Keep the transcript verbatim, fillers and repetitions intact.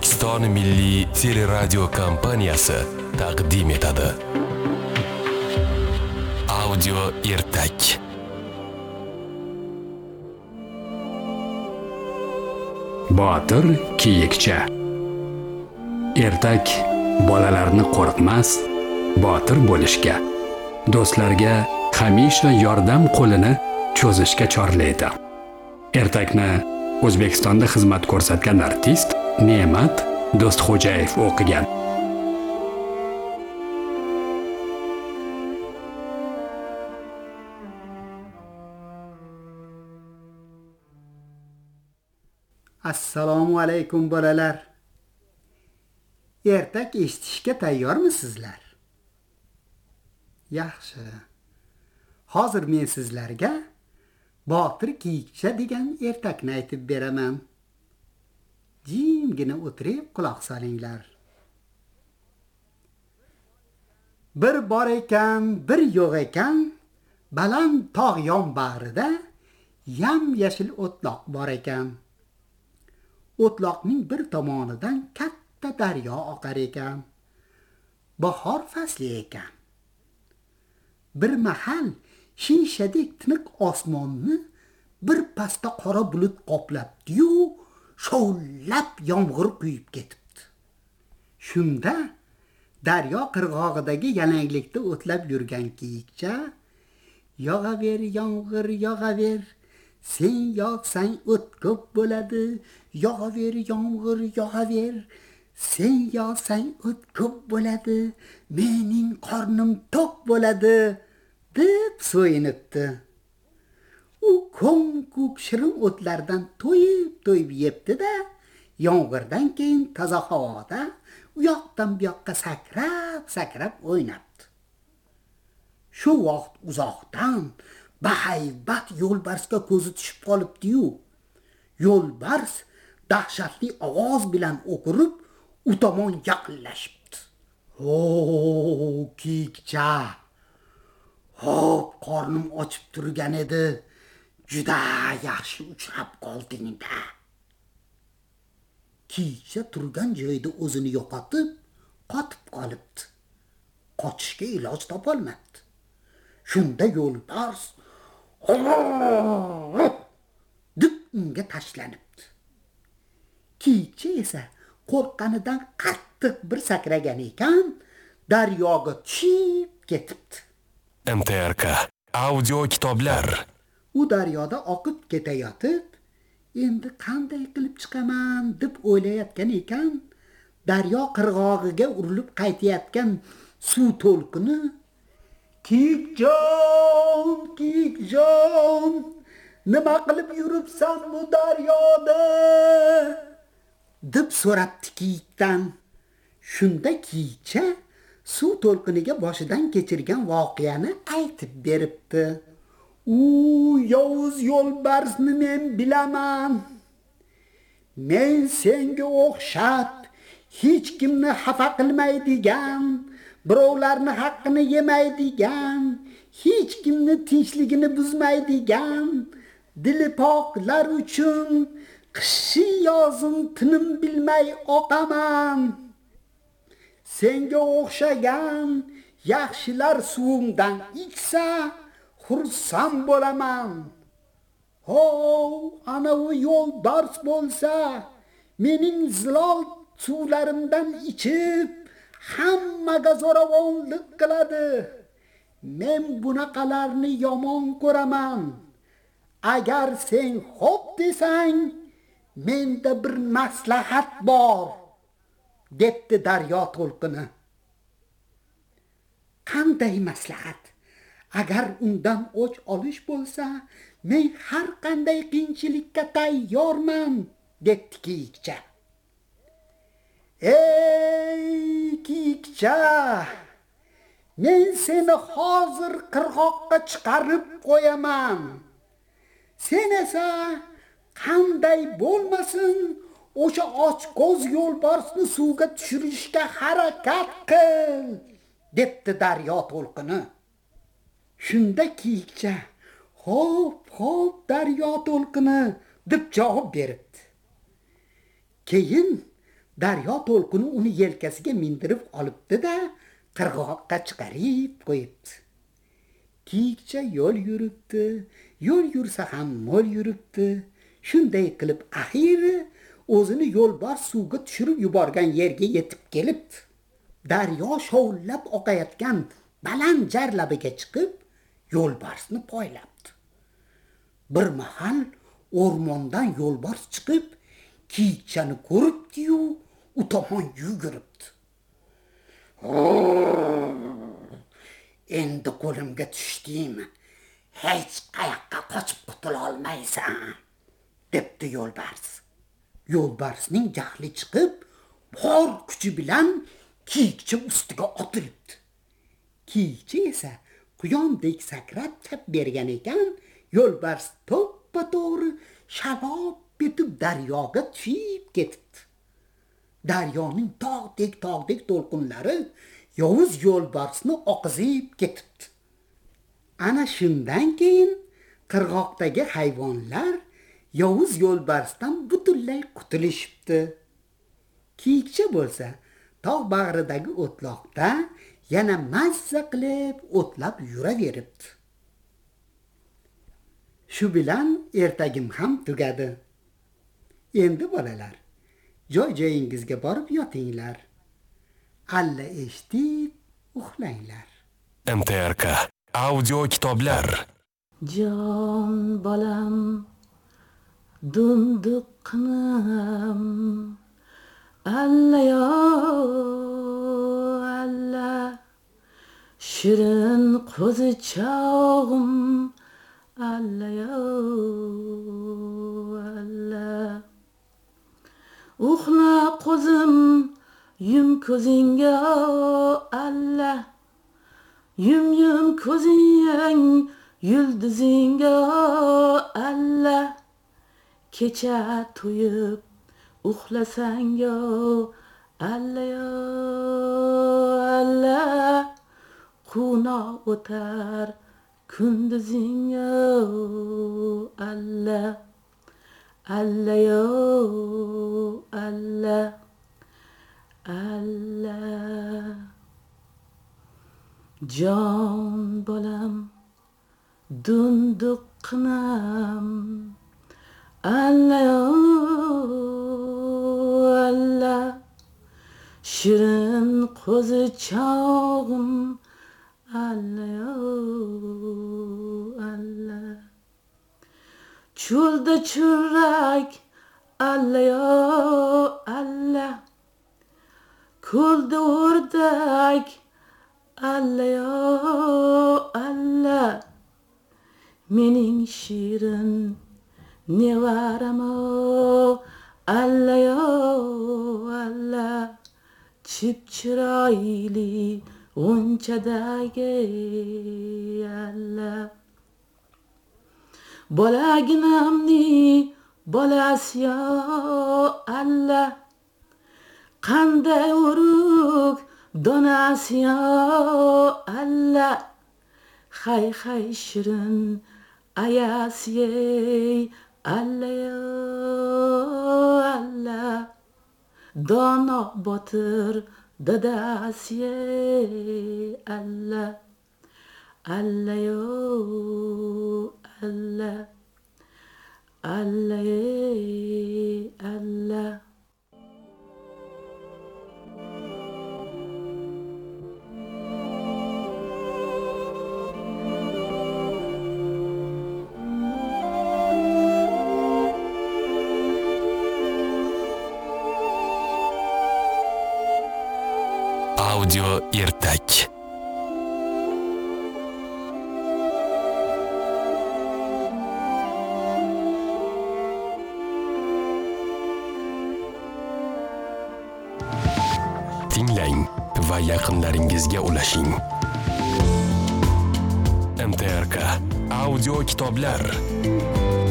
O'zbekiston Milliy teleradio kompaniyasi taqdim etadi. Audio ertak. Botir kiyikcha. Ertak bolalarni qo'rqmas, botir bo'lishga, do'stlarga hamisha yordam qo'lini cho'zishga chorlaydi. Ertakni O'zbekistonda xizmat ko'rsatgan artist Ne'mat Do'stxo'jayev o'qigan. Assalomu alaykum bolalar. Ertak eshitishga tayyormisizlar? Yaxshi. Hozir men sizlarga Botir kiyikcha degan ertakni aytib beraman. Jimgina o'tirib quloq solinglar. Bir bor ekan, bir yo'q ekan, baland tog' yonbag'rida yam-yashil o'tloq bor ekan. O'tloqning bir tomonidan katta daryo oqar ekan. Bahor fasli ekan. Bir mahal shishadek tiniq osmonni bir pasta qora bulut qoplabdi-yu, shovlab yomg'ir quyib ketibdi. Shunda daryo qirg'og'idagi yalanglikda o'tlab yurgan kiyikcha, "Yog'aver yomg'ir, yog'aver, sen yog'sang o't ko'p bo'ladi, yog'aver yomg'ir, yog'aver, sen yog'sang o't ko'p bo'ladi, mening qornim to'q bo'ladi" deb so'yinibdi. U ko'm-ko'k shirin o'tlardan to'yib-to'yib yebdi-da, yomg'irdan keyin toza havoda u yoqdan bu yoqqa sakrab-sakrab o'ynabdi. Shu vaqt uzoqdan bahaybat yo'lbarsga ko'zi tushib qolibdi-yu, yo'lbars dahshatli ovoz bilan o'kirib, u tomon yaqinlashibdi. "O, kiyikcha, hop, qornim ochib turgan edi. Juda yaxshi uchrab qolding-da." Kiyikcha turgan joyida o'zini yo'qotib, qotib qolibdi. Qochishga iloj topolmadi. Shunda yo'lbars deb unga tashlanibdi. Kiyikcha esa qo'rqqanidan qattiq bir sakragan ekan, daryoga tushib ketibdi. M T R K audio kitoblar. U daryoda oqib ketayotib, endi qanday qilib chiqaman deb o'ylayotgan ekan, daryo qirg'og'iga urilib qaytayotgan suv to'lqini "Kiyikjon, kiyikjon, nima qilib yuribsan bu daryoda?" deb so'rabdi kiyikdan. Shunda kiyikcha suv to'lqiniga boshidan kechirgan voqeani aytib beribdi. "U yovuz yo'lbarsni men bilaman. Men senga o'xshab hech kimni xafa qilmaydigan, birovlarni haqqini yemaydigan, hech kimni tinchligini buzmaydigan, dili poklar uchun qishi yozin tinim bilmay oqaman. Senga o'xshagan yaxshilar suvimdan ichsa, xursand bo'laman. Ho, ana u yo'lbars bo'lsa, mening zilol suvlarimdan ichib, hammaga zo'ravonlik qiladi. Men bunaqalarni yomon ko'raman. Agar sen xo'p desang, menda bir maslahat bor" debdi daryo to'lqini. "Qanday maslahat? Agar undan o'ch olish bo'lsa, men har qanday qiyinchilikka tayyorman" debdi kiyikcha. "Ey kiyikcha, men seni hozir qirg'oqqa chiqarib qo'yaman. Sen esa qanday bo'lmasin, o'sha ochko'z yo'lbarsni suvga tushirishga harakat qil" debdi daryo to'lqini. Shunda kiyikcha "Xo'p, xo'p, daryo to'lqini" deb javob beribdi. Keyin Daryo to'lqini uni yelkasiga mindirib olibdi-da, qirg'oqqa chiqarib qo'yibdi. Kiyikcha yo'l yuribdi, yo'l yursa ham mo'l yuribdi. Shunday qilib axiri o'zini yo'lbars suvga tushirib yuborgan yerga yetib kelibdi. Daryo shovullab oqayotgan baland jarlabiga chiqib, yo'lbarsni poylabdi. Bir mahal o'rmondan yo'lbars chiqib, kiyikchani ko'ribdi-yu, u tomon yuguribdi. Endi qo'limga tushdingmi? Hech qayoqqa qochib qutula olmaysan, debdi yo'lbars. Yo'lbarsning jahli chiqib, bor kuchi bilan kiyikcha ustiga otilibdi. Kiyikcha esa quyondek sakrab chap bergan ekan, yo'lbars to'ppa-to'g'ri shalob etib daryoga tushib ketibdi. Daryoning tog'dek tog'dek to'lqinlari yovuz yo'lbarsni oqizib ketibdi. Ana shundan keyin qirg'oqdagi hayvonlar yovuz yo'lbarsdan butunlay qutulishibdi. Kiyikcha bo'lsa tog' bag'ridagi o'tloqda yana mazza qilib o'tlab yuraveribdi. Shu bilan ertagim ham tugadi. Endi bolalar, joy-joyingizga borib yotinglar. Alla eshitib uxlanglar. M T R K audio kitoblar. Jon bolam, dunduqqinam, alla yo alla, shirin qo'zichog'im, alla yo alla. Uxla qo'zim, yum ko'zingga alla, yum yum ko'zing yulduzingga alla. Kecha to'yib uxlasang yo alla yo alla. Quna o'tar kunduzingga alla, alla yo alla, alla. Jon bolam, dunduqqinam, alla yo alla, shirin qo'zichog'im, alla yo alla. Cho'lda churrak, alla yo alla, ko'lda o'rdak, alla yo alla. Mening shirin nevaramo, alla yo alla, chip-chiroyli g'unchadagi alla. Bolaginamni bolasi yo alla, qanday urug' donasi yo alla. Hay hay shirin ayasi alla yo alla, dono botir dadasi alla, alla yo alla, alla alla. Audio ertak. Tinglang va yaqinlaringizga ulashing. M T R K audio kitoblar.